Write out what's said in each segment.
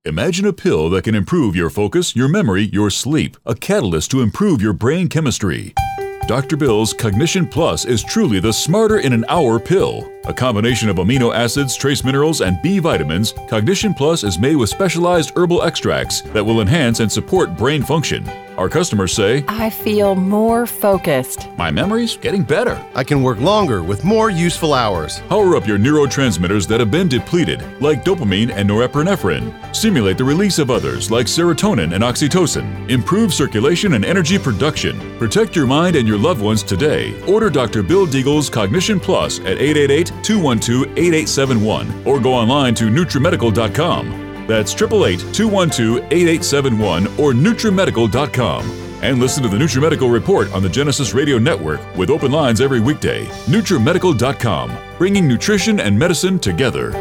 Imagine a pill that can improve your focus, your memory, your sleep, a catalyst to improve your brain chemistry. Dr. Bill's Cognition Plus is truly the smarter in an hour pill. A combination of amino acids, trace minerals, and B vitamins, Cognition Plus is made with specialized herbal extracts that will enhance and support brain function. Our customers say, I feel more focused. My memory's getting better. I can work longer with more useful hours. Power up your neurotransmitters that have been depleted, like dopamine and norepinephrine. Stimulate the release of others, like serotonin and oxytocin. Improve circulation and energy production. Protect your mind and your loved ones today. Order Dr. Bill Deagle's Cognition Plus at 888-212-8871 or go online to NutriMedical.com. That's 888-212-8871 or NutriMedical.com. And listen to the NutriMedical Report on the Genesis Radio Network with open lines every weekday. NutriMedical.com, bringing nutrition and medicine together.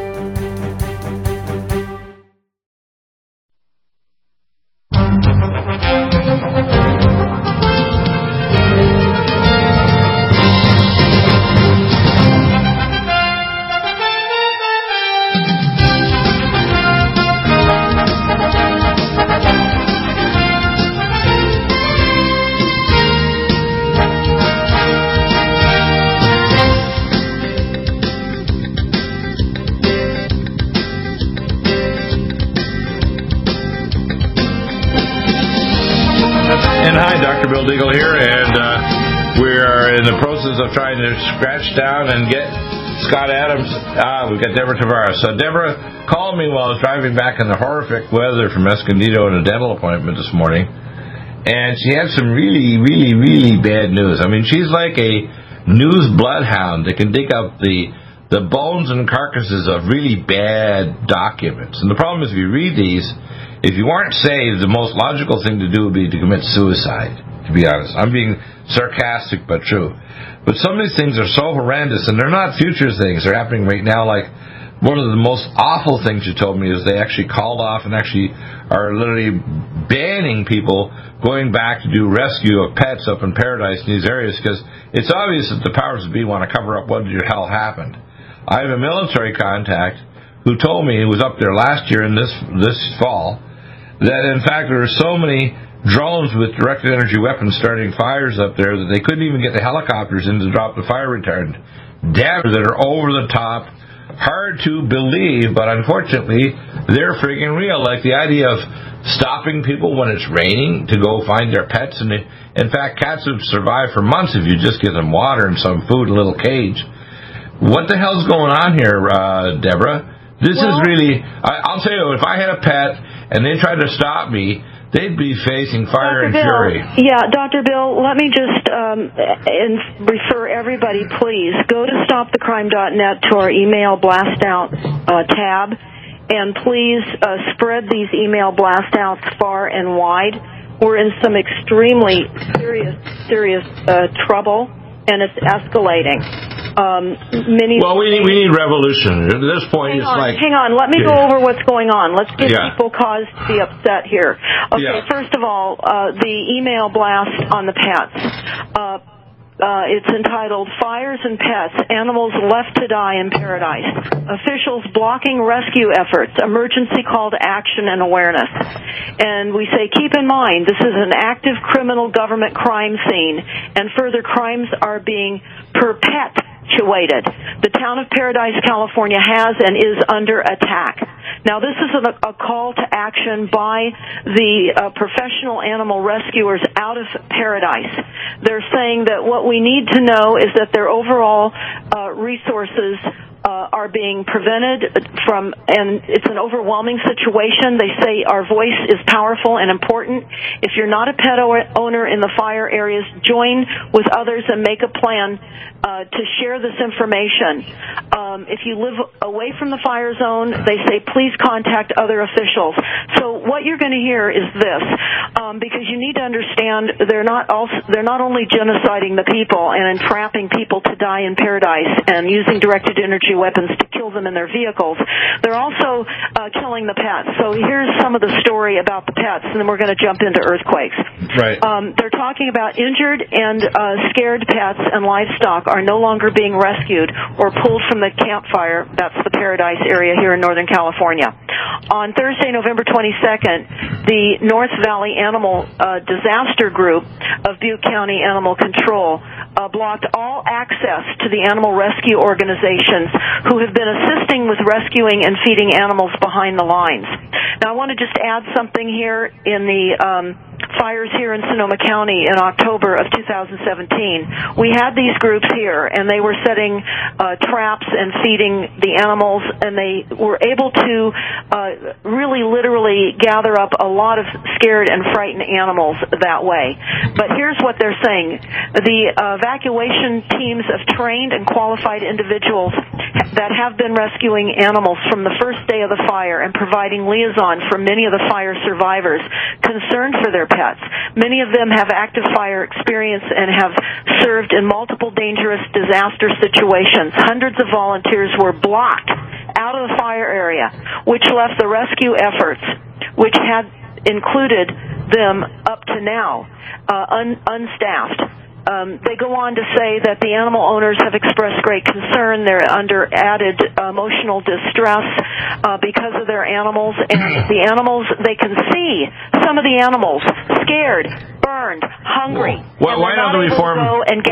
Deagle here, and we are in the process of trying to scratch down and get Scott Adams. We've got Deborah Tavares. So Deborah called me while I was driving back in the horrific weather from Escondido in a dental appointment this morning, and she had some really, really, really bad news. I mean, she's like a news bloodhound that can dig up the bones and carcasses of really bad documents. And the problem is, if you read these, if you aren't saved, the most logical thing to do would be to commit suicide. To be honest, I'm being sarcastic but true. But some of these things are so horrendous, and they're not future things. They're happening right now. Like, one of the most awful things you told me is they actually called off and actually are literally banning people going back to do rescue of pets up in Paradise in these areas, because it's obvious that the powers that be want to cover up what the hell happened. I have a military contact who told me, he was up there last year and this fall, that in fact there were so many drones with directed energy weapons starting fires up there that they couldn't even get the helicopters in to drop the fire retardant. Damage that are over the top, hard to believe, but unfortunately they're friggin' real. Like the idea of stopping people when it's raining to go find their pets, and in fact cats have survived for months if you just give them water and some food, a little cage. What the hell's going on here, Deborah? This is really, I'll tell you, if I had a pet and they tried to stop me, they'd be facing fire and fury. Yeah, Dr. Bill, let me just refer everybody, please. Go to stopthecrime.net to our email blast out tab, and please spread these email blast outs far and wide. We're in some extremely serious trouble, and it's escalating. We need revolution. At this point, hang on. Let me go over what's going on. Let's give people cause to be upset here. Okay, first of all, the email blast on the pets. It's entitled Fires and Pets, Animals Left to Die in Paradise. Officials blocking rescue efforts, emergency call to action and awareness. And we say, keep in mind, this is an active criminal government crime scene, and further crimes are being perpetuated. The town of Paradise, California has and is under attack. Now, this is a call to action by the professional animal rescuers out of Paradise. They're saying that what we need to know is that their overall resources are being prevented from, and it's an overwhelming situation. They say our voice is powerful and important. If you're not a pet owner in the fire areas, join with others and make a plan to share this information. If you live away from the fire zone, they say please contact other officials. So what you're going to hear is this, because you need to understand they're not only genociding the people and entrapping people to die in Paradise and using directed energy energy weapons to kill them in their vehicles. They're also killing the pets. So here's some of the story about the pets, and then we're going to jump into earthquakes. Right. They're talking about injured and scared pets and livestock are no longer being rescued or pulled from the campfire. That's the Paradise area here in Northern California. On Thursday, November 22nd, the North Valley Animal Disaster Group of Butte County Animal Control blocked all access to the animal rescue organizations who have been assisting with rescuing and feeding animals behind the lines. Now, I want to just add something here in the fires here in Sonoma County in October of 2017. We had these groups here, and they were setting traps and feeding the animals, and they were able to really literally gather up a lot of scared and frightened animals that way. But here's what they're saying. The evacuation teams of trained and qualified individuals that have been rescuing animals from the first day of the fire and providing liaison for many of the fire survivors concerned for their pets. Many of them have active fire experience and have served in multiple dangerous disaster situations. Hundreds of volunteers were blocked out of the fire area, which left the rescue efforts, which had included them up to now, unstaffed. They go on to say that the animal owners have expressed great concern. They're under added emotional distress because of their animals. And the animals, they can see some of the animals scared, burned, hungry. Well, why don't we form...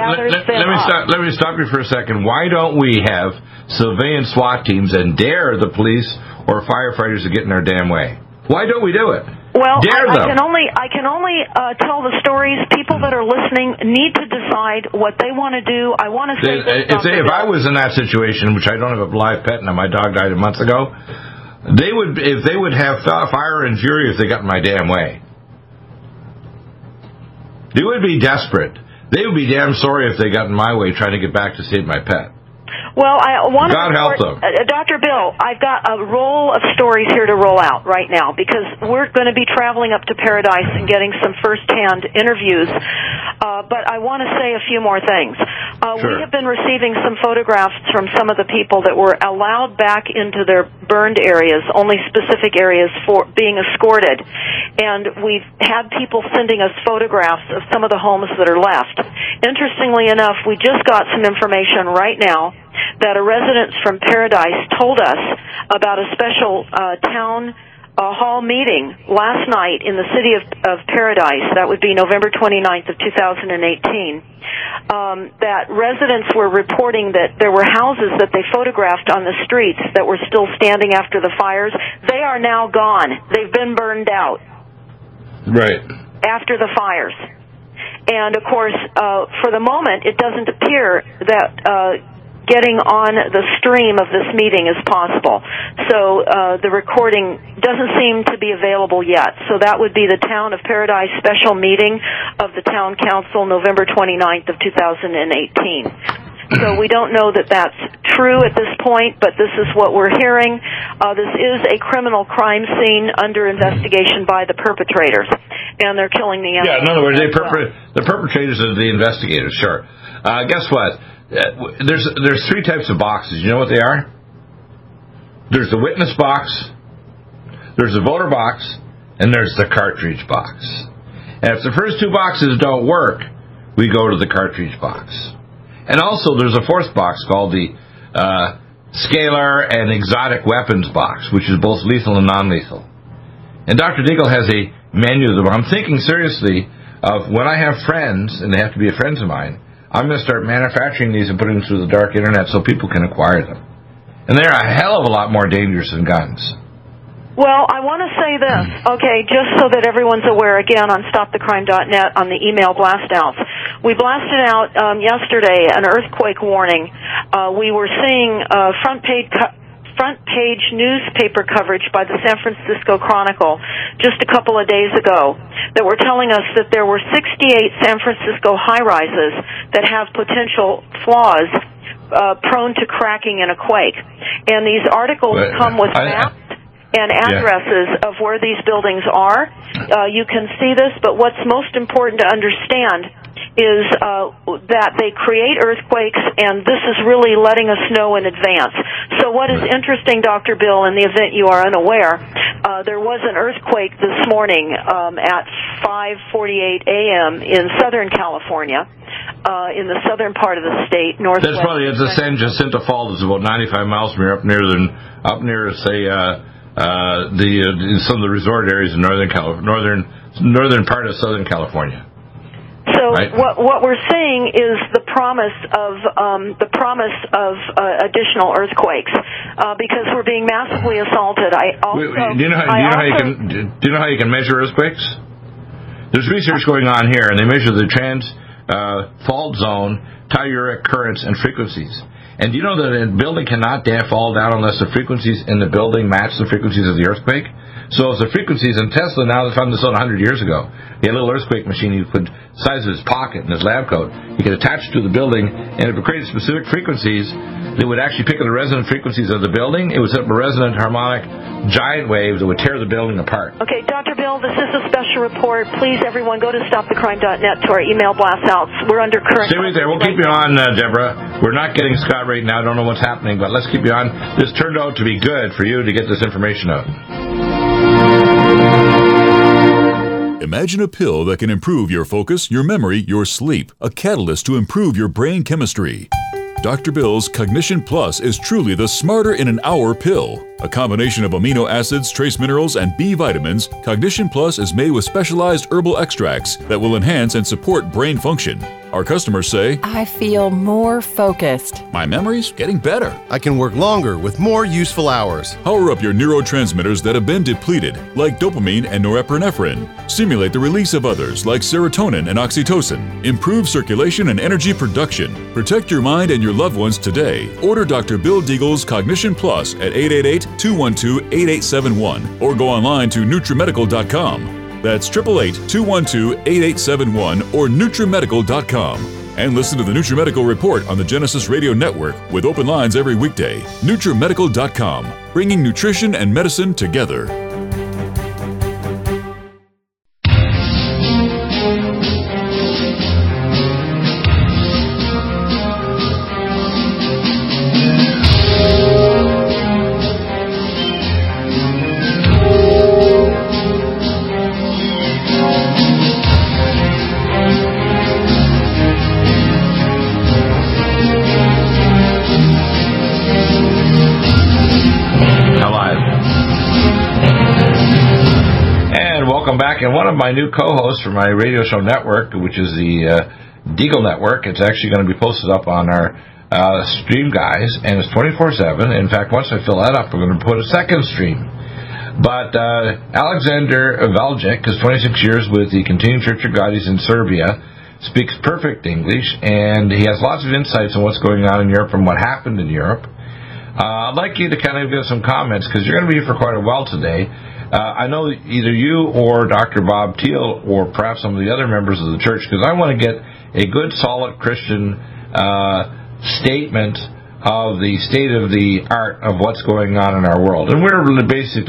Let me stop you for a second. Why don't we have civilian SWAT teams and dare the police or firefighters to get in their damn way? Why don't we do it? Well, I can only tell the stories. People that are listening need to decide what they want to do. I want to say if I was in that situation, which I don't have a live pet, and my dog died a month ago, they would have fire and fury if they got in my damn way. They would be desperate. They would be damn sorry if they got in my way trying to get back to save my pet. Well, I want to God help them. Dr. Bill, I've got a roll of stories here to roll out right now because we're going to be traveling up to Paradise and getting some first-hand interviews. But I want to say a few more things. Sure. We have been receiving some photographs from some of the people that were allowed back into their burned areas, only specific areas for being escorted. And we've had people sending us photographs of some of the homes that are left. Interestingly enough, we just got some information right now that a resident from Paradise told us about a special town hall meeting last night in the city of Paradise. That would be November 29th of 2018. That residents were reporting that there were houses that they photographed on the streets that were still standing after the fires. They are now gone. They've been burned out. Right. After the fires. And, of course, for the moment, it doesn't appear that getting on the stream of this meeting is possible. So the recording doesn't seem to be available yet. So that would be the Town of Paradise special meeting of the Town Council, November 29th of 2018. So we don't know that that's true at this point, but this is what we're hearing. This is a criminal crime scene under investigation by the perpetrators, and they're killing the animals. Yeah, in other words, the perpetrators are the investigators, sure. Guess what? There's three types of boxes. You know what they are? There's the witness box, there's the voter box, and there's the cartridge box. And if the first two boxes don't work, we go to the cartridge box. And also there's a fourth box called the scalar and exotic weapons box, which is both lethal and non-lethal. And Dr. Deagle has a menu of them. I'm thinking seriously of when I have friends, and they have to be friends of mine, I'm going to start manufacturing these and putting them through the dark internet so people can acquire them. And they're a hell of a lot more dangerous than guns. Well, I want to say this, okay, just so that everyone's aware, again, on StopTheCrime.net on the email blast-outs. We blasted out yesterday an earthquake warning. We were seeing front page newspaper coverage by the San Francisco Chronicle just a couple of days ago that were telling us that there were 68 San Francisco high-rises that have potential flaws prone to cracking in a quake. And these articles come with maps and addresses of where these buildings are. You can see this, but what's most important to understand is that they create earthquakes, and this is really letting us know in advance. So what is interesting, Dr. Bill, in the event you are unaware, there was an earthquake this morning at 5:48 a.m. in Southern California, in the southern part of the state, northwest. That's probably at the San Jacinto Fault. It's about 95 miles from here, up near say some of the resort areas in northern part of Southern California. So right. what we're seeing is the promise of additional earthquakes because we're being massively assaulted. Do you know how you can measure earthquakes? There's research going on here, and they measure the fault zone, telluric currents, and frequencies. And do you know that a building cannot fall down unless the frequencies in the building match the frequencies of the earthquake? So if the frequencies in Tesla, now they found this out 100 years ago, he had a little earthquake machine he could size of his pocket in his lab coat. He could attach it to the building, and if it created specific frequencies, they would actually pick up the resonant frequencies of the building. It would set up a resonant harmonic giant wave that would tear the building apart. Okay, Dr. Bill, this is a special report. Please, everyone, go to stopthecrime.net to our email blast outs. We're under current... Stay right there. We'll keep you on, Deborah. We're not getting Scott right now. I don't know what's happening, but let's keep you on. This turned out to be good for you to get this information out. Imagine a pill that can improve your focus, your memory, your sleep, a catalyst to improve your brain chemistry. Dr. Bill's Cognition Plus is truly the smarter in an hour pill. A combination of amino acids, trace minerals, and B vitamins, Cognition Plus is made with specialized herbal extracts that will enhance and support brain function. Our customers say, I feel more focused. My memory's getting better. I can work longer with more useful hours. Power up your neurotransmitters that have been depleted, like dopamine and norepinephrine. Stimulate the release of others, like serotonin and oxytocin. Improve circulation and energy production. Protect your mind and your loved ones today. Order Dr. Bill Deagle's Cognition Plus at 888-212-8871 or go online to NutriMedical.com. That's 888-212-8871 or NutriMedical.com. And listen to the NutriMedical Report on the Genesis Radio Network with open lines every weekday. NutriMedical.com, bringing nutrition and medicine together. And one of my new co-hosts for my radio show network, which is the Deagle Network, it's actually going to be posted up on our stream, guys, and it's 24/7. In fact, once I fill that up, we're going to put a second stream. But Alexander Valjic is 26 years with the Continuing Church of God. He's in Serbia, speaks perfect English, and he has lots of insights on what's going on in Europe and what happened in Europe. I'd like you to kind of give some comments, because you're going to be here for quite a while today. I know either you or Dr. Bob Thiel or perhaps some of the other members of the church, because I want to get a good, solid Christian statement of the state of the art of what's going on in our world. And we're in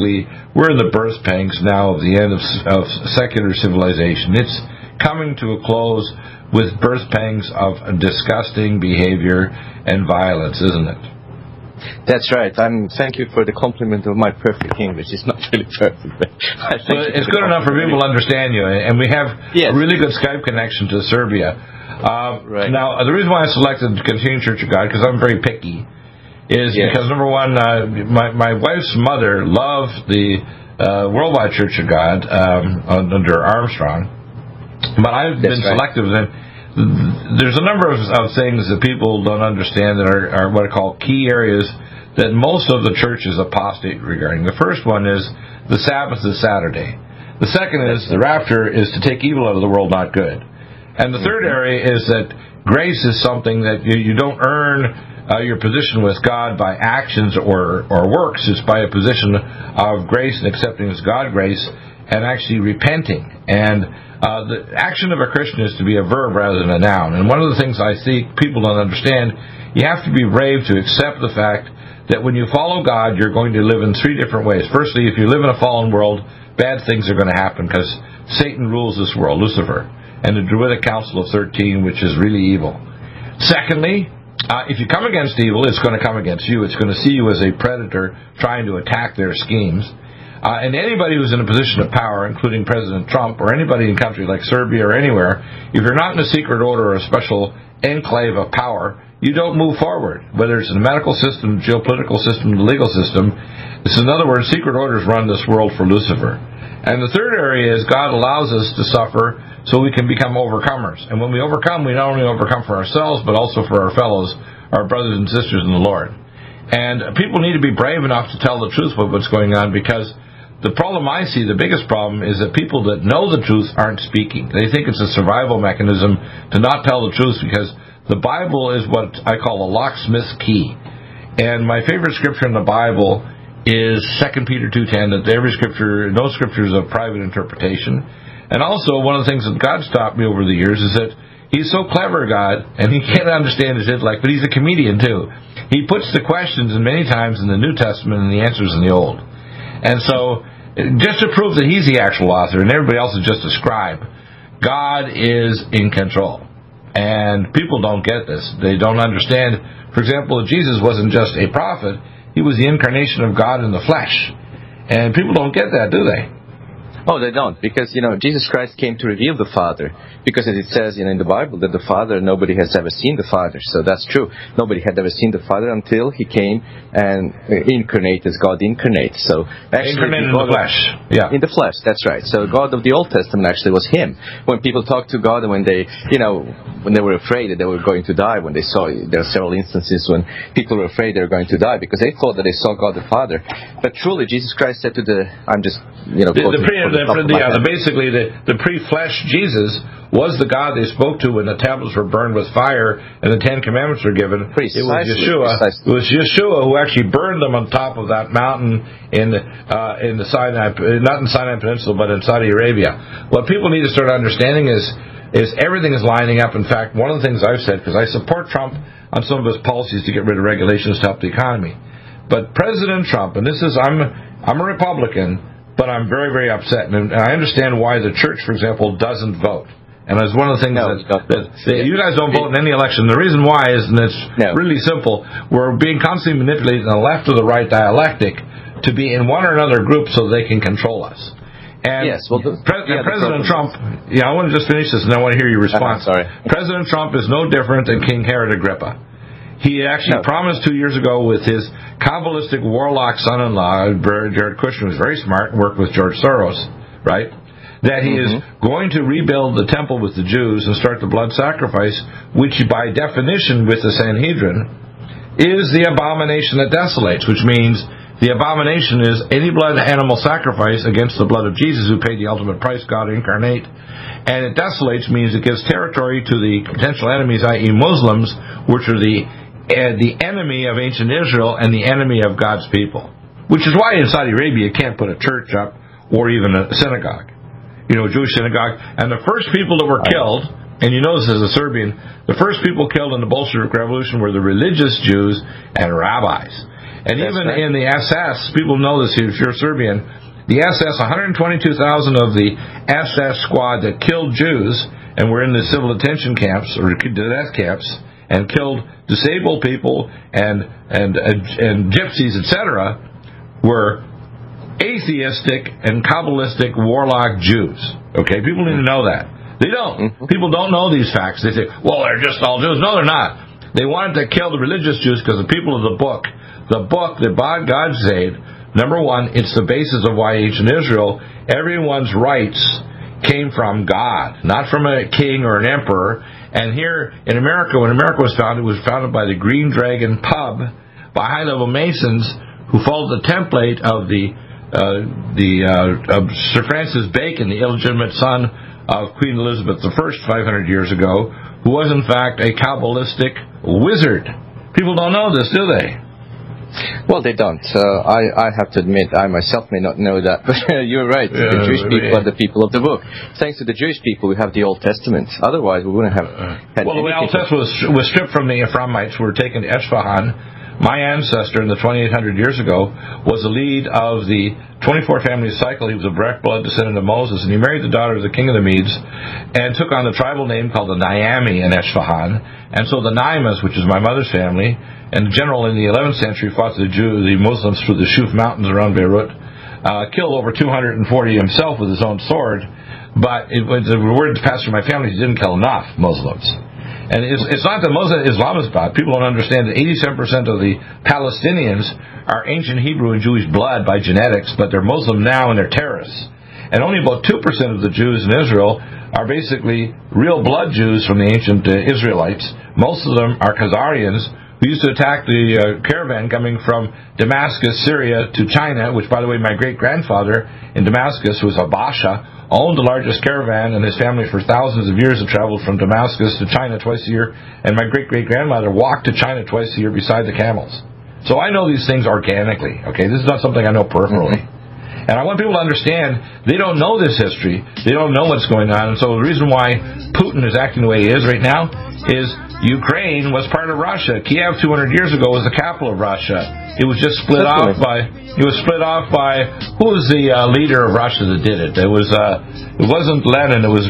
the birth pangs now of the end of secular civilization. It's coming to a close with birth pangs of disgusting behavior and violence, isn't it? That's right. Thank you for the compliment of my perfect English. It's not really perfect, but I think it's good enough for people to understand you. And we have a really good Skype connection to Serbia. Right. Now, the reason why I selected Continuing Church of God, because I'm very picky, is because, number one, my wife's mother loved the Worldwide Church of God under Armstrong, but I've been selective. There's a number of things that people don't understand that are what I call key areas that most of the church is apostate regarding. The first one is the Sabbath is Saturday. The second is the rapture is to take evil out of the world, not good. And the third area is that grace is something that you don't earn your position with God by actions or works. It's by a position of grace and accepting as God grace and actually repenting. And the action of a Christian is to be a verb rather than a noun. And one of the things I see people don't understand, you have to be brave to accept the fact that when you follow God, you're going to live in three different ways. Firstly, if you live in a fallen world, bad things are going to happen because Satan rules this world, Lucifer. and the Druidic Council of 13, which is really evil. Secondly, if you come against evil, it's going to come against you. It's going to see you as a predator trying to attack their schemes. And anybody who's in a position of power, including President Trump or anybody in a country like Serbia or anywhere, if you're not in a secret order or a special enclave of power, you don't move forward, whether it's in the medical system, geopolitical system, the legal system. This is, in other words, secret orders run this world for Lucifer. And the third area is God allows us to suffer so we can become overcomers. And when we overcome, we not only overcome for ourselves, but also for our fellows, our brothers and sisters in the Lord. And people need to be brave enough to tell the truth about what's going on, because the problem I see, the biggest problem, is that people that know the truth aren't speaking. They think it's a survival mechanism to not tell the truth, because the Bible is what I call a locksmith's key. And my favorite scripture in the Bible is 2 Peter 2:10, that no scripture is of private interpretation. And also, one of the things that God's taught me over the years is that He's so clever, God, and He can't understand His intellect, but He's a comedian too. He puts the questions many times in the New Testament and the answers in the Old. And so, just to prove that He's the actual author and everybody else is just a scribe, God is in control. And people don't get this. They don't understand. For example, Jesus wasn't just a prophet. He was the incarnation of God in the flesh. And people don't get that, do they? Oh, they don't, because, Jesus Christ came to reveal the Father, because as it says, in the Bible, that the Father, nobody has ever seen the Father. So that's true. Nobody had ever seen the Father until He came and incarnate as God incarnate. So actually, incarnate in the flesh. Yeah. In the flesh, that's right. So God of the Old Testament actually was Him. When people talked to God, and when they, when they were afraid that they were going to die, when they saw, there are several instances when people were afraid they were going to die because they thought that they saw God the Father. But truly, Jesus Christ said to basically the pre-flesh Jesus was the God they spoke to when the tablets were burned with fire and the Ten Commandments were given. Precisely, it was Yeshua. Precisely. It was Yeshua who actually burned them on top of that mountain in the Sinai, not in Sinai Peninsula, but in Saudi Arabia. What people need to start understanding is everything is lining up. In fact, one of the things I've said, because I support Trump on some of his policies to get rid of regulations to help the economy, but President Trump, and I'm a Republican, but I'm very, very upset. And I understand why the church, for example, doesn't vote. And it's one of the things that you guys don't vote in any election. The reason why is, and it's really simple, we're being constantly manipulated in the left or the right dialectic to be in one or another group so they can control us. And President Trump, I want to just finish this and I want to hear your response. Sorry. President Trump is no different than King Herod Agrippa. He actually promised 2 years ago with his Kabbalistic warlock son-in-law, Jared Kushner, who's very smart and worked with George Soros, right, that he is going to rebuild the temple with the Jews and start the blood sacrifice, which by definition with the Sanhedrin is the abomination that desolates, which means the abomination is any blood animal sacrifice against the blood of Jesus, who paid the ultimate price, God incarnate. And it desolates means it gives territory to the potential enemies, i.e. Muslims, which are the enemy of ancient Israel and the enemy of God's people. Which is why in Saudi Arabia you can't put a church up or even a synagogue. A Jewish synagogue. And the first people that were killed, and you know this as a Serbian, the first people killed in the Bolshevik Revolution were the religious Jews and rabbis. And even in the SS, people know this if you're Serbian, the SS, 122,000 of the SS squad that killed Jews and were in the civil detention camps or death camps and killed disabled people and gypsies, etc., were atheistic and Kabbalistic warlock Jews. Okay, people need to know that. They don't. People don't know these facts. They say, well, they're just all Jews. No, they're not. They wanted to kill the religious Jews because the people of the book that God saved, number one, it's the basis of why ancient Israel, everyone's rights came from God, not from a king or an emperor. And here in America, when America was founded, it was founded by the Green Dragon Pub, by high-level Masons who followed the template of of Sir Francis Bacon, the illegitimate son of Queen Elizabeth I 500 years ago, who was in fact a Kabbalistic wizard. People don't know this, do they? Well, they don't. I have to admit, I myself may not know that, but you're right. The Jewish people are the people of the book. Thanks to the Jewish people, we have the Old Testament. Otherwise, we wouldn't have had the Old Testament was stripped from the Ephraimites, who were taken to Esfahan my ancestor in the 2,800 years ago was the lead of the 24 family cycle. He was a direct blood descendant of Moses, and he married the daughter of the king of the Medes and took on the tribal name called the Naami in Esfahan. And so the Naimas, which is my mother's family, and the general in the 11th century fought the Muslims through the Shuf mountains around Beirut, killed over 240 himself with his own sword, but the word passed through my family, he didn't kill enough Muslims. And it's not that Islam is bad. People don't understand that 87% of the Palestinians are ancient Hebrew and Jewish blood by genetics, but they're Muslim now and they're terrorists. And only about 2% of the Jews in Israel are basically real blood Jews from the ancient Israelites. Most of them are Khazarians who used to attack the caravan coming from Damascus, Syria to China, which, by the way, my great-grandfather in Damascus was a Basha, owned the largest caravan, and his family for thousands of years had traveled from Damascus to China twice a year, and my great-great-grandmother walked to China twice a year beside the camels. So I know these things organically, okay? This is not something I know peripherally. And I want people to understand, they don't know this history, they don't know what's going on, and so the reason why Putin is acting the way he is right now is Ukraine was part of Russia. Kiev 200 years ago was the capital of Russia. It was just split off by who was the leader of Russia that did it? It wasn't Lenin. It was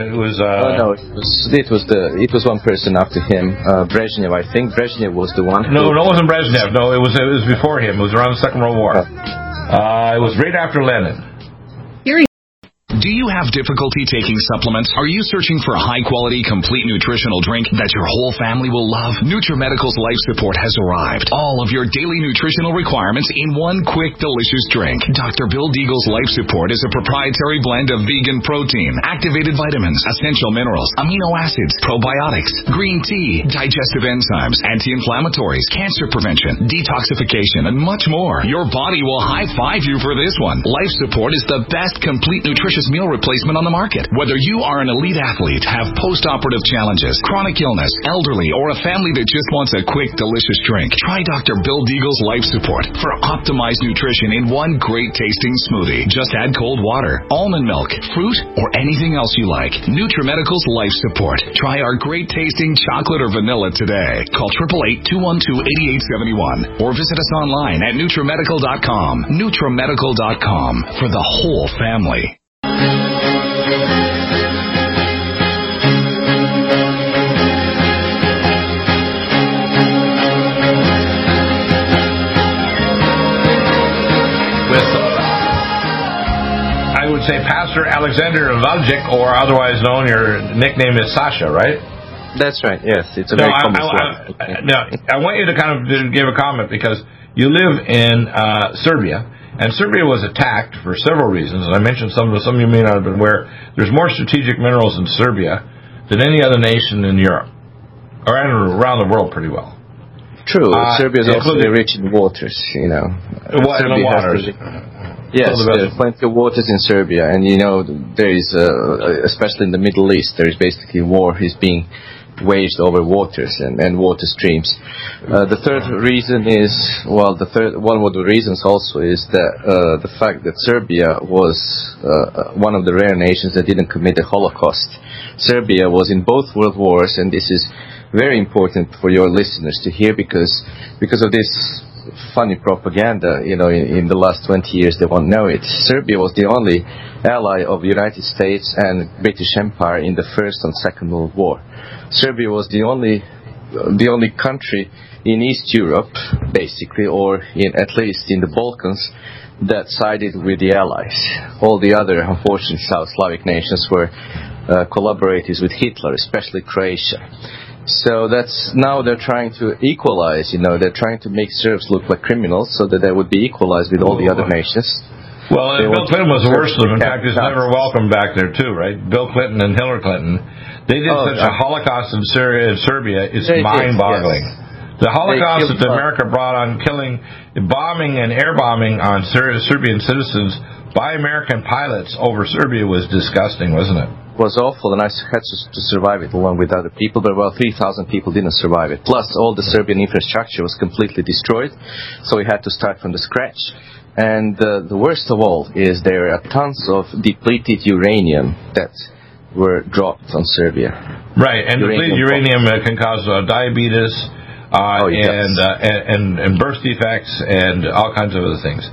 one person after him, Brezhnev. I think Brezhnev was the one. No, it wasn't Brezhnev. No, it was before him. It was around the Second World War. It was right after Lenin. Do you have difficulty taking supplements? Are you searching for a high-quality, complete nutritional drink that your whole family will love? NutriMedical's Life Support has arrived. All of your daily nutritional requirements in one quick, delicious drink. Dr. Bill Deagle's Life Support is a proprietary blend of vegan protein, activated vitamins, essential minerals, amino acids, probiotics, green tea, digestive enzymes, anti-inflammatories, cancer prevention, detoxification, and much more. Your body will high-five you for this one. Life Support is the best complete nutritious meal replacement on the market. Whether you are an elite athlete, have post-operative challenges, chronic illness, elderly, or a family that just wants a quick, delicious drink, try Dr. Bill Deagle's Life Support for optimized nutrition in one great-tasting smoothie. Just add cold water, almond milk, fruit, or anything else you like. NutriMedical's Life Support. Try our great-tasting chocolate or vanilla today. Call 888-212-8871 or visit us online at NutriMedical.com. NutriMedical.com for the whole family. I would say Pastor Alexander Valchik, or otherwise known, your nickname is Sasha, right? That's right, yes. It's a very common slide. Now, I want you to kind of give a comment, because you live in Serbia, and Serbia was attacked for several reasons, and I mentioned some of you may not have been aware. There's more strategic minerals in Serbia than any other nation in Europe, or around the world pretty well. True. Serbia is also very rich in waters, you know. What in the waters? Yes, there are plenty of waters in Serbia, and you know, there is, especially in the Middle East, there is basically war is being waged over waters and water streams. The third reason is, one of the reasons also is that the fact that Serbia was one of the rare nations that didn't commit the Holocaust. Serbia was in both world wars, and this is very important for your listeners to hear, because of this funny propaganda, you know, in the last 20 years they won't know it. Serbia was the only ally of the United States and British Empire in the First and Second World War. Serbia was the only country in East Europe, basically, or at least in the Balkans, that sided with the Allies. All the other, unfortunately, South Slavic nations were collaborators with Hitler, especially Croatia. So now they're trying to equalize, you know, they're trying to make Serbs look like criminals so that they would be equalized with all the other nations. Well, Bill Clinton was the worst of them. In fact, he's never welcome back there, too, right? Bill Clinton and Hillary Clinton. They did such a Holocaust in Serbia, it's mind-boggling. Yes. The Holocaust that America brought on bombing and air bombing on Serbian citizens by American pilots over Serbia was disgusting, wasn't it? Was awful, and I had to survive it along with other people, but about 3,000 people didn't survive it. Plus, all the Serbian infrastructure was completely destroyed, so we had to start from the scratch. And the worst of all is there are tons of depleted uranium that were dropped on Serbia. Right, and depleted uranium can cause diabetes, and birth defects and all kinds of other things.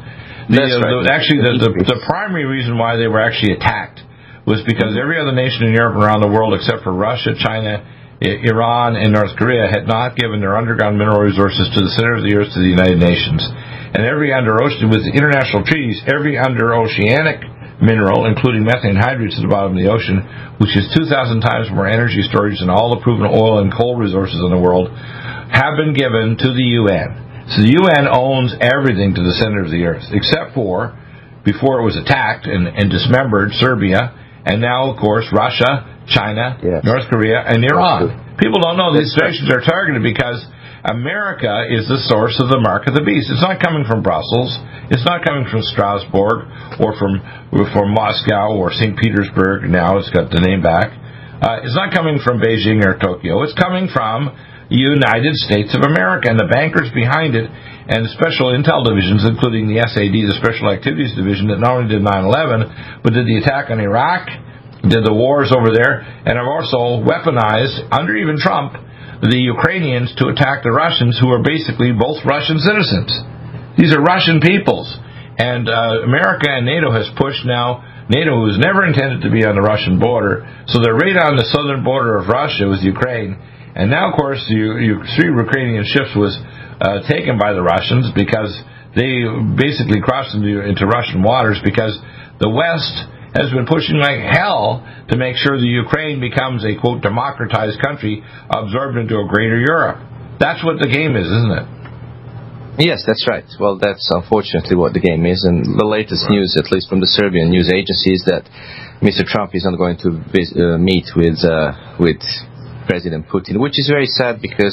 The primary reason why they were actually attacked was because every other nation in Europe and around the world, except for Russia, China, Iran, and North Korea, had not given their underground mineral resources to the center of the earth to the United Nations. And every under-ocean, with international treaties, every under-oceanic mineral, including methane hydrates at the bottom of the ocean, which is 2,000 times more energy storage than all the proven oil and coal resources in the world, have been given to the UN. So the UN owns everything to the center of the earth, except for, before it was attacked and dismembered, Serbia, and now, of course, Russia, China, North Korea, and Iran. People don't know these nations are targeted because America is the source of the mark of the beast. It's not coming from Brussels. It's not coming from Strasbourg or from Moscow or St. Petersburg. Now it's got the name back. It's not coming from Beijing or Tokyo. It's coming from United States of America, and the bankers behind it, and the special intel divisions, including the SAD, the Special Activities Division, that not only did 9/11, but did the attack on Iraq, did the wars over there, and have also weaponized, under even Trump, the Ukrainians to attack the Russians, who are basically both Russian citizens. These are Russian peoples. And America and NATO has pushed now. NATO was never intended to be on the Russian border, so they're right on the southern border of Russia with Ukraine. And now, of course, the 3 Ukrainian ships was taken by the Russians because they basically crossed into Russian waters, because the West has been pushing like hell to make sure the Ukraine becomes a, quote, democratized country absorbed into a greater Europe. That's what the game is, isn't it? Yes, that's right. Well, that's unfortunately what the game is. And the latest news, at least from the Serbian news agency, is that Mr. Trump is not going to meet with President Putin, which is very sad because,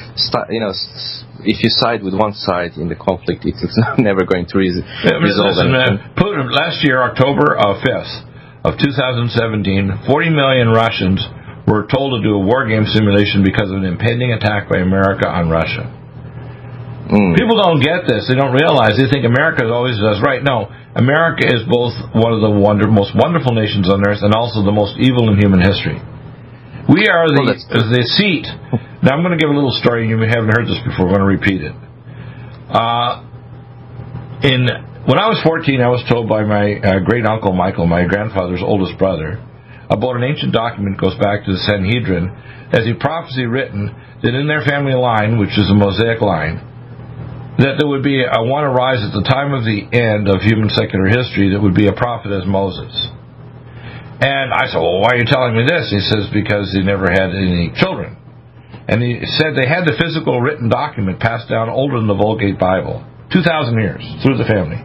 if you side with one side in the conflict, it's never going to resolve anything. Putin, last year, October 5th of 2017, 40 million Russians were told to do a war game simulation because of an impending attack by America on Russia. People don't get this. They don't realize. They think America always does right. No, America is both one of the most wonderful nations on earth and also the most evil in human history. We are the seat. Now, I'm going to give a little story. You haven't heard this before. I'm going to repeat it. When I was 14, I was told by my great-uncle Michael, my grandfather's oldest brother, about an ancient document that goes back to the Sanhedrin, as a prophecy written that in their family line, which is a Mosaic line, that there would be one arise at the time of the end of human secular history that would be a prophet as Moses. And I said, well, why are you telling me this? He says, because he never had any children. And he said they had the physical written document passed down older than the Vulgate Bible, 2,000 years, through the family.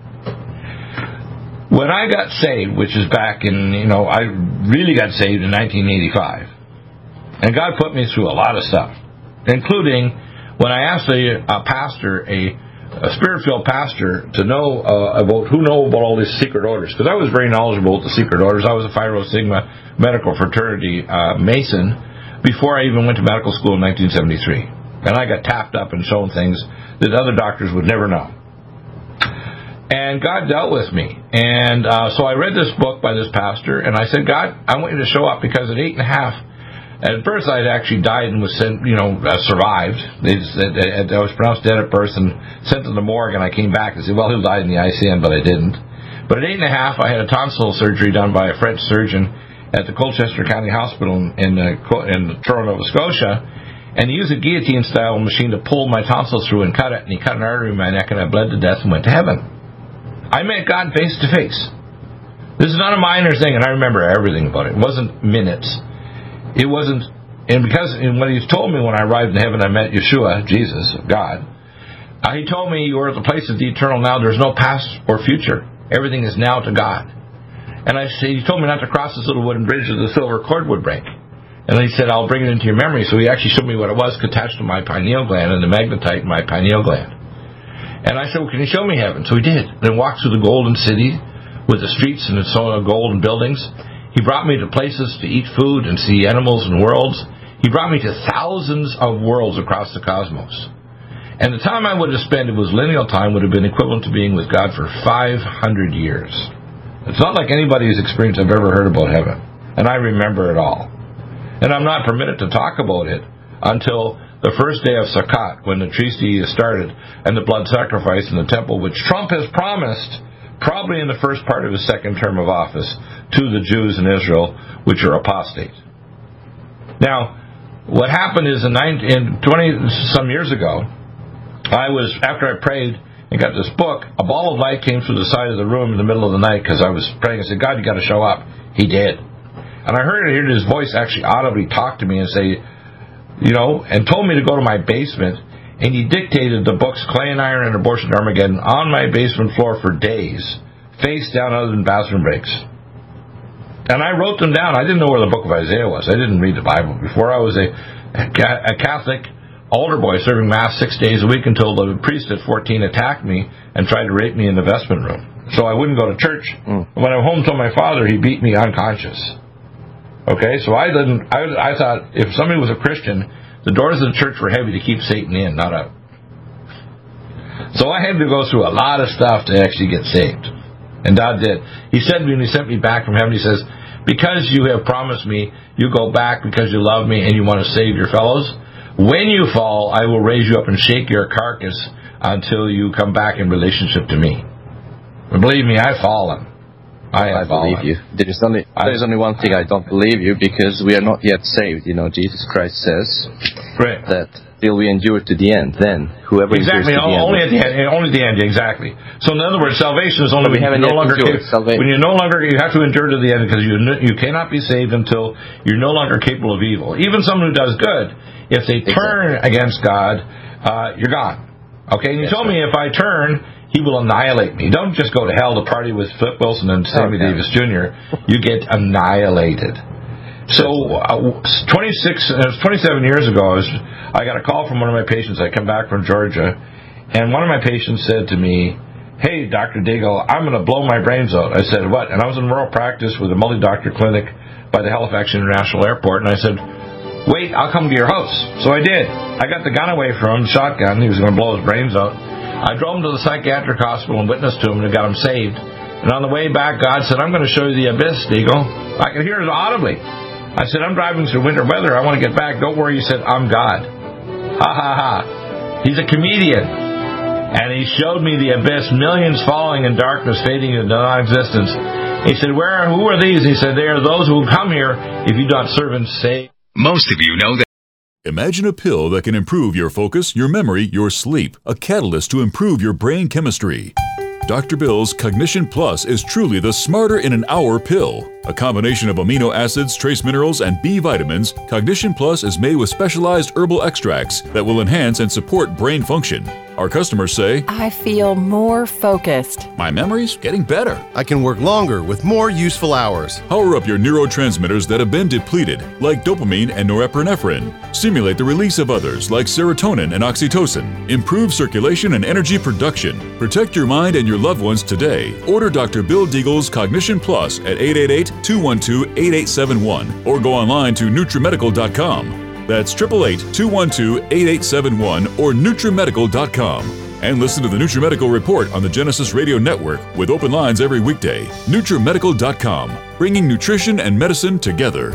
When I got saved, which is back in, I really got saved in 1985. And God put me through a lot of stuff, including when I asked a pastor, a Spirit-filled pastor, to know about all these secret orders, because I was very knowledgeable with the secret orders. I was a Phi Rho Sigma medical fraternity Mason before I even went to medical school in 1973. And I got tapped up and shown things that other doctors would never know. And God dealt with me. And so I read this book by this pastor, and I said, God, I want you to show up, because at 8.5, at birth, I'd actually died and was sent, survived. I was pronounced dead at birth and sent to the morgue, and I came back and said, well, he'll die in the ICN, but I didn't. But at 8.5, I had a tonsil surgery done by a French surgeon at the Colchester County Hospital in Toronto, Nova Scotia, and he used a guillotine-style machine to pull my tonsil through and cut it, and he cut an artery in my neck, and I bled to death and went to heaven. I met God face to face. This is not a minor thing, and I remember everything about it. It wasn't minutes. It wasn't, and when he told me when I arrived in heaven, I met Yeshua, Jesus, God. He told me, you are at the place of the eternal now. There's no past or future. Everything is now to God. And he told me not to cross this little wooden bridge that the silver cord would break. And he said, I'll bring it into your memory. So he actually showed me what it was attached to my pineal gland and the magnetite in my pineal gland. And I said, well, can you show me heaven? So he did. Then walked through the golden city with the streets and its golden buildings. He brought me to places to eat food and see animals and worlds. He brought me to thousands of worlds across the cosmos. And the time I would have spent, it was lineal time, would have been equivalent to being with God for 500 years. It's not like anybody's experience I've ever heard about heaven. And I remember it all. And I'm not permitted to talk about it until the first day of Sukkot, when the treaty started, and the blood sacrifice in the temple, which Trump has promised, probably in the first part of his second term of office, to the Jews in Israel, which are apostate. Now, what happened is in 20-some years ago, after I prayed and got this book, a ball of light came through the side of the room in the middle of the night because I was praying. I said, God, you got to show up. He did. And I heard his voice actually audibly talk to me and say, and told me to go to my basement, and he dictated the books Clay and Iron and Abortion Armageddon on my basement floor for days, face down other than bathroom breaks. And I wrote them down. I didn't know where the book of Isaiah was. I didn't read the Bible before. I was a Catholic altar boy serving Mass 6 days a week until the priest at 14 attacked me and tried to rape me in the vestment room. So I wouldn't go to church. When I went home to my father, he beat me unconscious. Okay, so I thought if somebody was a Christian, the doors of the church were heavy to keep Satan in, not out. So I had to go through a lot of stuff to actually get saved. And God did. He said to me when He sent me back from heaven, He says, because you have promised me, you go back because you love me and you want to save your fellows. When you fall, I will raise you up and shake your carcass until you come back in relationship to me. And believe me, I've fallen. I believe you. There's only one thing I don't believe you, because we are not yet saved. Jesus Christ says that till we endure to the end, then whoever endures to the end. Only at the end, exactly. So in other words, salvation is only when you have to endure to the end, because you cannot be saved until you're no longer capable of evil. Even someone who does good, if they turn against God, you're gone. Okay, and you told me if I turn, He will annihilate me. Don't just go to hell to party with Flip Wilson and Sammy Davis Jr. You get annihilated. So 27 years ago, I got a call from one of my patients. I come back from Georgia, and one of my patients said to me, hey, Dr. Deagle, I'm going to blow my brains out. I said, what? And I was in rural practice with a multi-doctor clinic by the Halifax International Airport, and I said, wait, I'll come to your house. So I did. I got the gun away from him, shotgun. He was going to blow his brains out. I drove him to the psychiatric hospital and witnessed to him and got him saved. And on the way back, God said, I'm going to show you the abyss, Deagle. I could hear it audibly. I said, I'm driving through winter weather. I want to get back. Don't worry. He said, I'm God. Ha, ha, ha. He's a comedian. And he showed me the abyss, millions falling in darkness, fading into non-existence. He said, who are these? He said, they are those who come here if you don't serve and save. Most of you know that. Imagine a pill that can improve your focus, your memory, your sleep, a catalyst to improve your brain chemistry. Dr. Bill's Cognition Plus is truly the smarter in an hour pill. A combination of amino acids, trace minerals, and B vitamins, Cognition Plus is made with specialized herbal extracts that will enhance and support brain function. Our customers say, I feel more focused. My memory's getting better. I can work longer with more useful hours. Power up your neurotransmitters that have been depleted, like dopamine and norepinephrine. Stimulate the release of others, like serotonin and oxytocin. Improve circulation and energy production. Protect your mind and your loved ones today. Order Dr. Bill Deagle's Cognition Plus at 888-212-8871 or go online to NutriMedical.com. That's 888-212-8871 or NutriMedical.com. And listen to the NutriMedical Report on the Genesis Radio Network with open lines every weekday. NutriMedical.com, bringing nutrition and medicine together.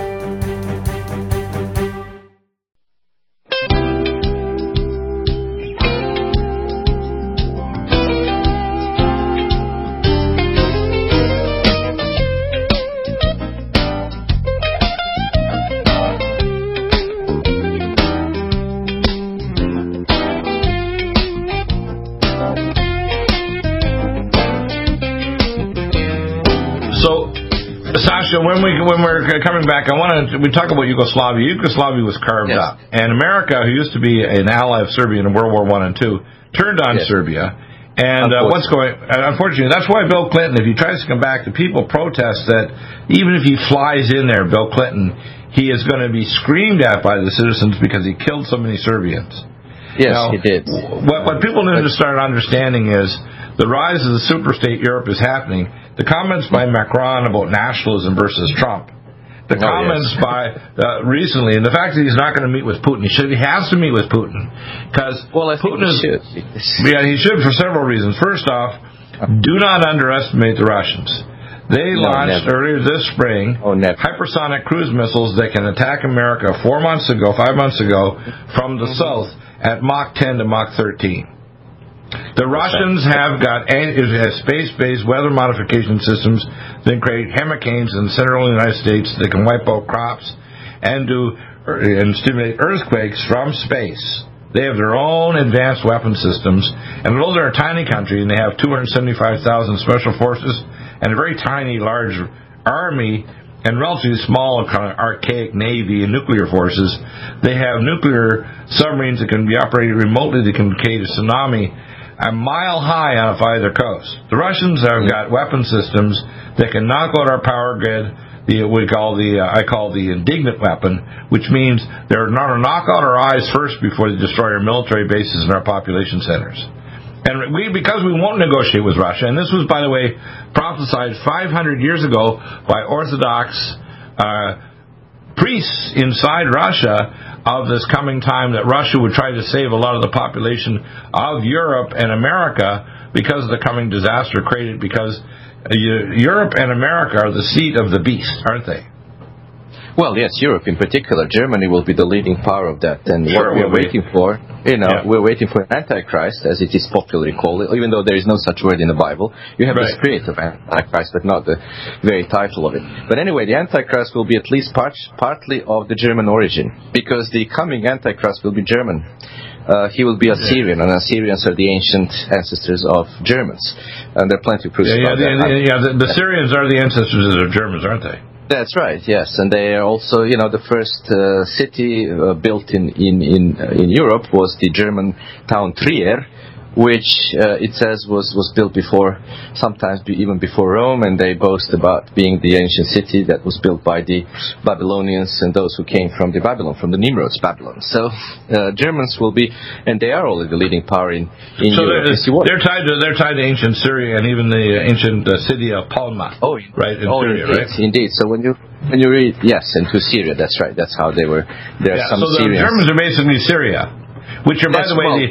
When we're coming back, we talk about Yugoslavia. Yugoslavia was carved up, and America, who used to be an ally of Serbia in World War I and II, turned on Serbia. And unfortunately, that's why Bill Clinton, if he tries to come back, the people protest that even if he flies in there, Bill Clinton, he is going to be screamed at by the citizens because he killed so many Serbians. Yes, he did. What people need to start understanding is the rise of the superstate Europe is happening. The comments by Macron about nationalism versus Trump. The comments by recently, and the fact that he's not going to meet with Putin. He has to meet with Putin because Putin should. Yeah, he should for several reasons. First off, do not underestimate the Russians. They launched earlier this spring hypersonic cruise missiles that can attack America 5 months ago, from the south at Mach 10 to Mach 13. The Russians have got space-based weather modification systems that create hurricanes in the central United States that can wipe out crops and stimulate earthquakes from space. They have their own advanced weapon systems, and although they're a tiny country and they have 275,000 special forces and a very tiny, large army and relatively small, kind of archaic navy and nuclear forces, they have nuclear submarines that can be operated remotely that can create a tsunami a mile high off either coast. The Russians have got weapon systems that can knock out our power grid. I call the indignant weapon, which means they're not to knock out our eyes first before they destroy our military bases and our population centers. And because we won't negotiate with Russia, and this was, by the way, prophesied 500 years ago by Orthodox priests inside Russia of this coming time that Russia would try to save a lot of the population of Europe and America because of the coming disaster created because Europe and America are the seat of the beast, aren't they? Well, yes, Europe in particular. Germany will be the leading power of that. And what we're waiting for, we're waiting for an Antichrist, as it is popularly called, even though there is no such word in the Bible. You have the spirit of Antichrist, but not the very title of it. But anyway, the Antichrist will be at least partly of the German origin, because the coming Antichrist will be German. He will be Assyrian, and Assyrians are the ancient ancestors of Germans. And there are plenty of proofs about that. The Syrians are the ancestors of Germans, aren't they? That's right, yes, and they are also, the first city built in Europe was the German town Trier, which it says was built before, sometimes even before Rome, and they boast about being the ancient city that was built by the Babylonians and those who came from the Nimrod's Babylon. So Germans will be, and they are already the leading power in Europe. They're tied to ancient Syria and even the ancient city of Palma. Right in Syria, indeed, right? Indeed. So when you read, yes, and to Syria, that's right. That's how they were. There are some so Syrians. The Germans are basically Syria. Which are, by the way,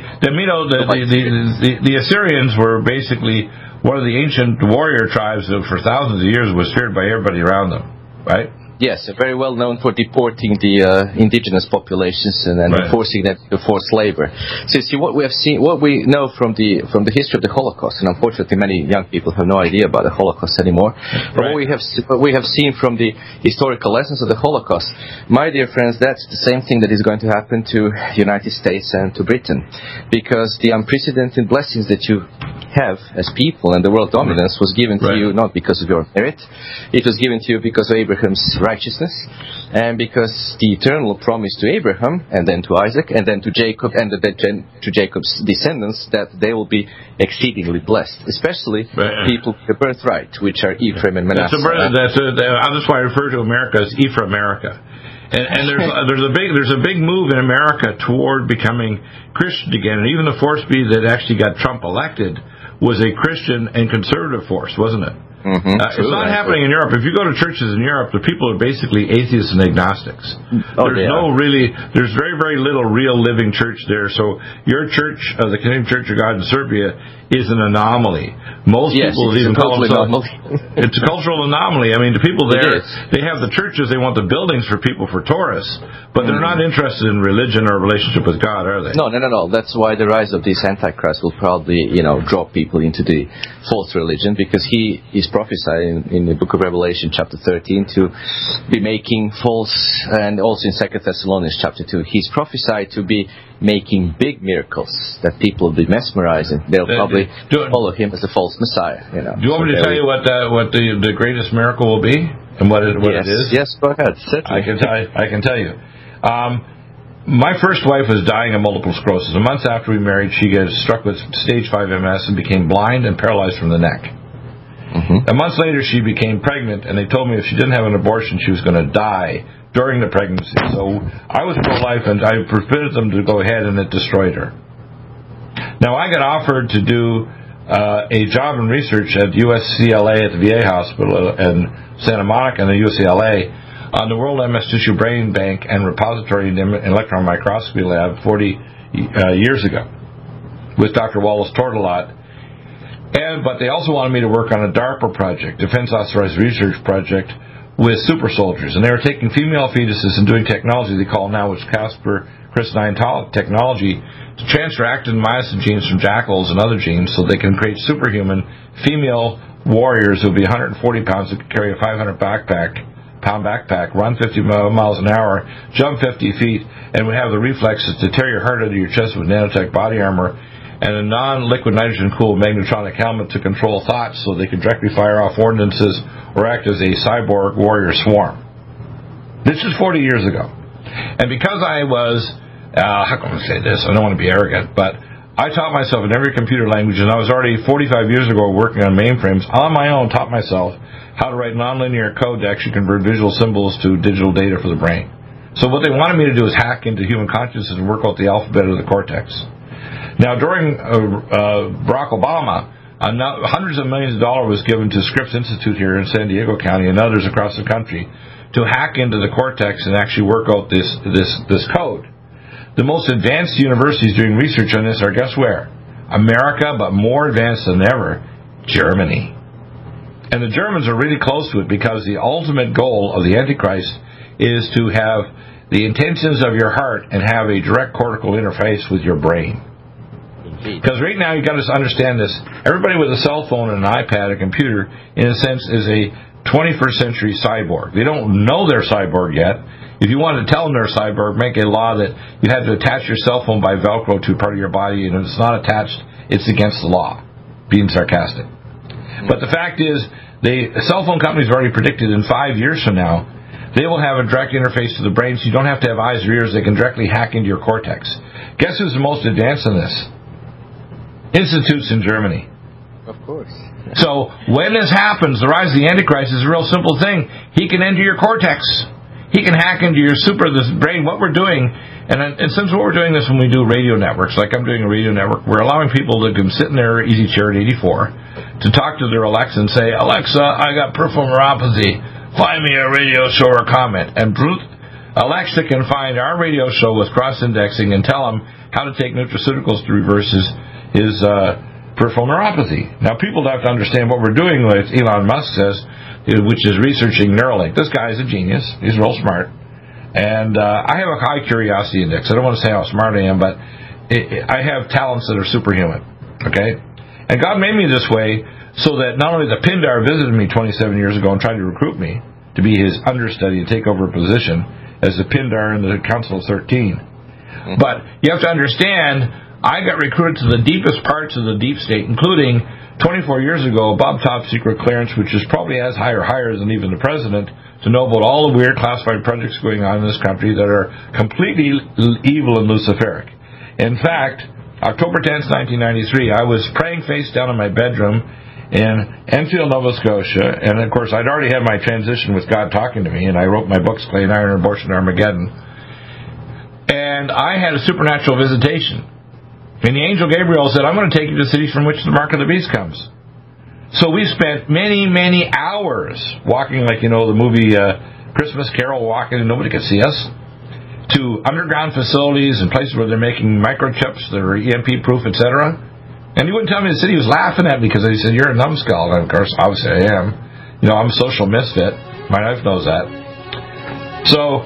the Assyrians were basically one of the ancient warrior tribes that for thousands of years was feared by everybody around them, right? Yes, very well known for deporting the indigenous populations and then forcing them to forced labor. So, see what we know from the history of the Holocaust, and unfortunately, many young people have no idea about the Holocaust anymore. But what we have seen from the historical lessons of the Holocaust, my dear friends, that's the same thing that is going to happen to the United States and to Britain, because the unprecedented blessings that you have as people and the world dominance was given to you not because of your merit, it was given to you because of Abraham's righteousness, and because the eternal promise to Abraham, and then to Isaac, and then to Jacob, and then to Jacob's descendants, that they will be exceedingly blessed, especially people with the birthright, which are Ephraim and Manasseh. That's why I refer to America as Ephraimerica. And there's a big move in America toward becoming Christian again, and even the force B that actually got Trump elected was a Christian and conservative force, wasn't it? It's not happening in Europe. If you go to churches in Europe, the people are basically atheists and agnostics. There's very, very little real living church there. So your church, the Canadian Church of God in Serbia, is an anomaly. Most people even call themselves. It's a cultural anomaly. I mean, the people there, they have the churches, they want the buildings for people, for tourists, but they're not interested in religion or relationship with God, are they? No. That's why the rise of this Antichrist will probably, draw people into the false religion, because he is prophesied in the book of Revelation chapter 13 to be making false, and also in 2 Thessalonians chapter 2, he's prophesied to be making big miracles that people will be mesmerized, and they'll probably follow him as a false Messiah. Do you want me to tell you what the greatest miracle will be and what it is? Yes, go ahead. Certainly. I can tell you. My first wife was dying of multiple sclerosis. A month after we married, she got struck with stage 5 MS and became blind and paralyzed from the neck. A month later, she became pregnant, and they told me if she didn't have an abortion, she was going to die during the pregnancy. So I was pro-life, and I permitted them to go ahead, and it destroyed her. Now, I got offered to do a job in research at UCLA at the VA hospital in Santa Monica and the UCLA on the World MS Tissue Brain Bank and Repository and Electron Microscopy Lab 40 years ago with Dr. Wallace Tortolot. But they also wanted me to work on a DARPA project, Defense Authorized Research Project, with super soldiers. And they were taking female fetuses and doing technology they call now, which CRISPR-Cas9 technology, to transfer actin and myosin genes from jackals and other genes so they can create superhuman female warriors who will be 140 pounds, who can carry a 500 pound backpack, run 50 miles an hour, jump 50 feet, and would have the reflexes to tear your heart out of your chest with nanotech body armor and a non-liquid nitrogen-cooled magnetronic helmet to control thoughts so they could directly fire off ordnances or act as a cyborg warrior swarm. This is 40 years ago. And because I was, how can I say this? I don't want to be arrogant, but I taught myself in every computer language, and I was already 45 years ago working on mainframes. On my own, taught myself how to write nonlinear code to actually convert visual symbols to digital data for the brain. So what they wanted me to do is hack into human consciousness and work out the alphabet of the cortex. Now, during Barack Obama, hundreds of millions of dollars was given to Scripps Institute here in San Diego County and others across the country to hack into the cortex and actually work out this code. The most advanced universities doing research on this are, guess where? America, but more advanced than ever, Germany. And the Germans are really close to it because the ultimate goal of the Antichrist is to have the intentions of your heart and have a direct cortical interface with your brain. Because right now, you've got to understand this. Everybody with a cell phone and an iPad, a computer, in a sense, is a 21st century cyborg. They don't know they're cyborg yet. If you want to tell them they're cyborg, make a law that you have to attach your cell phone by Velcro to a part of your body, and if it's not attached, it's against the law. Being sarcastic. But the fact is, the cell phone companies have already predicted in 5 years from now, they will have a direct interface to the brain, so you don't have to have eyes or ears. They can directly hack into your cortex. Guess who's the most advanced in this? Institutes in Germany. Of course. So when this happens, the rise of the Antichrist is a real simple thing. He can enter your cortex. He can hack into your this brain. What we're doing, and since we're doing this when we do radio networks, like I'm doing a radio network, we're allowing people that can sit in their easy chair at 84 to talk to their Alexa and say, Alexa, I got peripheral neuropathy. Find me a radio show or comment. And Alexa can find our radio show with cross-indexing and tell him how to take nutraceuticals to reverse his peripheral neuropathy. Now, people have to understand what we're doing, like Elon Musk says, which is researching Neuralink. This guy is a genius. He's real smart. And I have a high curiosity index. I don't want to say how smart I am, but I have talents that are superhuman. Okay? And God made me this way so that not only the Pindar visited me 27 years ago and tried to recruit me to be his understudy and take over a position as the Pindar in the Council of 13, but you have to understand, I got recruited to the deepest parts of the deep state, including 24 years ago, above top secret clearance, which is probably as high or higher than even the president, to know about all the weird classified projects going on in this country that are completely evil and luciferic. In fact, October 10th, 1993, I was praying face down in my bedroom in Enfield, Nova Scotia, and of course I'd already had my transition with God talking to me, and I wrote my books, Clay and Iron, Abortion, Armageddon, and I had a supernatural visitation. And the angel Gabriel said, I'm going to take you to cities from which the mark of the beast comes. So we spent many, many hours walking, like, the movie Christmas Carol, walking and nobody could see us, to underground facilities and places where they're making microchips that are EMP-proof, etc. And he wouldn't tell me the city was laughing at me because he said, you're a numbskull. And of course, obviously I am. I'm a social misfit. My wife knows that. So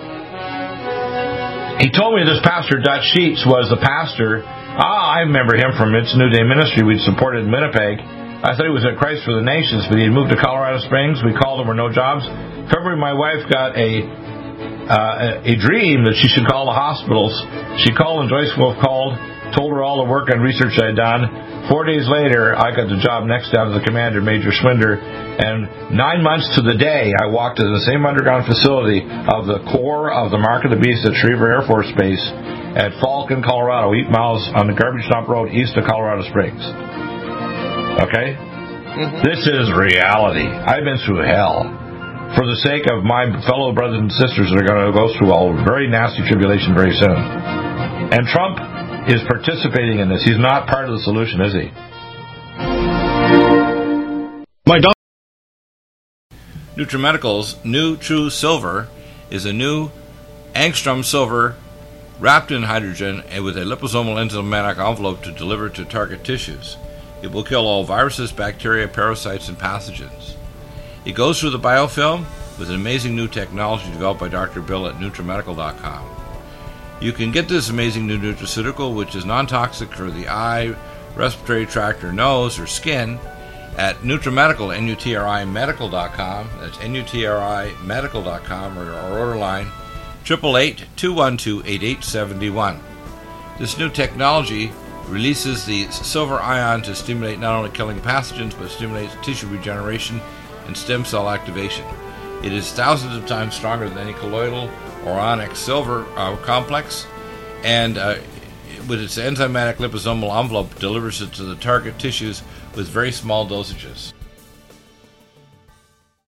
he told me this pastor, Dutch Sheets, was the pastor. I remember him from It's New Day Ministry we'd supported in Winnipeg. I thought he was at Christ for the Nations, but he had moved to Colorado Springs. We called him, there were no jobs. February, my wife got a dream that she should call the hospitals. She called, and Joyce Wolf called, told her all the work and research I had done. 4 days later, I got the job next down to the commander, Major Schwinder, and 9 months to the day, I walked to the same underground facility of the core of the Mark of the Beast at Schriever Air Force Base at Falcon, Colorado, 8 miles on the Garbage Dump Road east of Colorado Springs. Okay? Mm-hmm. This is reality. I've been through hell. For the sake of my fellow brothers and sisters that are going to go through a very nasty tribulation very soon. And Trump is participating in this. He's not part of the solution, is he? NutriMedical's New True Silver is a new angstrom silver wrapped in hydrogen and with a liposomal enzymatic envelope to deliver to target tissues. It will kill all viruses, bacteria, parasites, and pathogens. It goes through the biofilm with an amazing new technology developed by Dr. Bill at NutriMedical.com. You can get this amazing new nutraceutical, which is non-toxic for the eye, respiratory tract, or nose, or skin, at NutriMedical, NutriMedical.com. That's NutriMedical.com, or our order line, 888-212-8871. This new technology releases the silver ion to stimulate not only killing pathogens, but stimulates tissue regeneration and stem cell activation. It is thousands of times stronger than any colloidal or ionic silver complex, and with its enzymatic liposomal envelope delivers it to the target tissues with very small dosages.